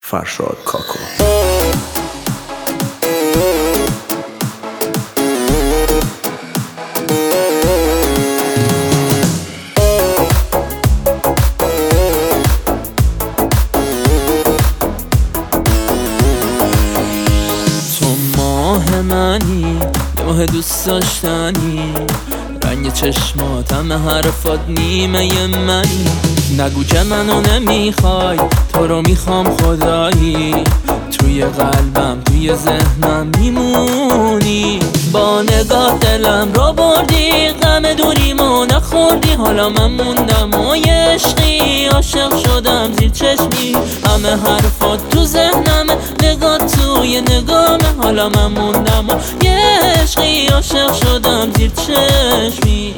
فرشاد کاکو. ماه منی یه ماه دوست داشتنی، رنگ چشماتم حرفات نیمه منی. نگو که منو نمیخوای، تو رو میخوام خدایی. توی قلبم توی ذهنم میمونی، با نگاه دلم رو بردی، غم دوریمو نخوردی. حالا من موندم و یه عشقی عاشق شدم زیر چشمی. همه حرفات تو ذهنمه، نگاه توی نگامه. حالا من موندم و یه عشقی عاشق شدم زیر چشمی.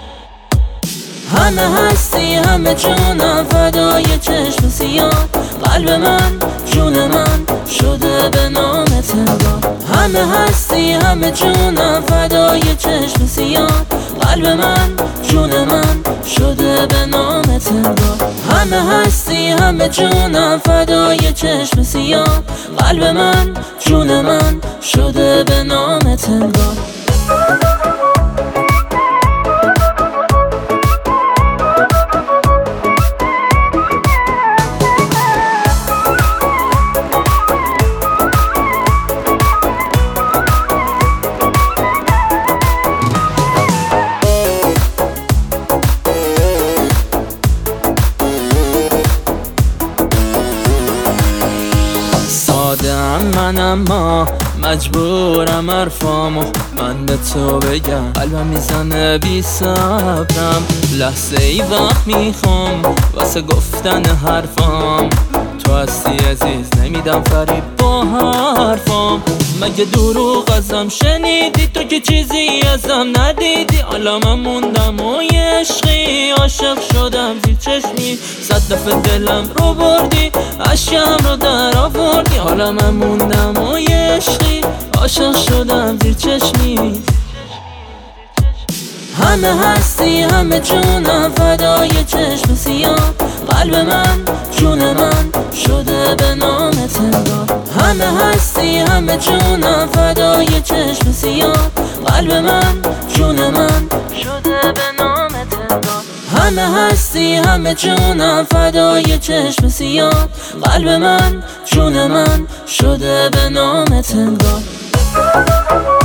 همه هستی همه جونم فدای چشم سیاه. قلب من جون من شده به نامت انگار. همه هستی همه جونم فدای چشم سیاه. قلب من جون من شده به نامت انگار. همه هستی همه جونم فدای چشم سیاه. قلب من جون من شده به نامت انگار. من اما مجبورم حرفامو من به تو بگم. قلبم میزنه بی صبرم، لحظه ای وقت میخوام واسه گفتن حرفام. تو هستی عزیز نمیدم فریب با حرفام. مگه دروغ ازم شنیدی؟ تو که چیزی ازم ندیدی. حالا من موندم و یه عشقی عاشق شدم زیر چشمی. 100 دفعه دلم رو بردی، اشکم رو در آوردی. حالا من موندم و یه عشقی عاشق شدم زیر چشمی. همه هستی همه جونم فدای چشم سیاه. قلب من جون من شده به نامت انگار. همه هستی همه جونم فدای چشم سیاه. قلب من جون من شده به نامت انگار. همه هستی همه جونم فدای چشم سیاه. قلب من جون من شده به نامت انگار.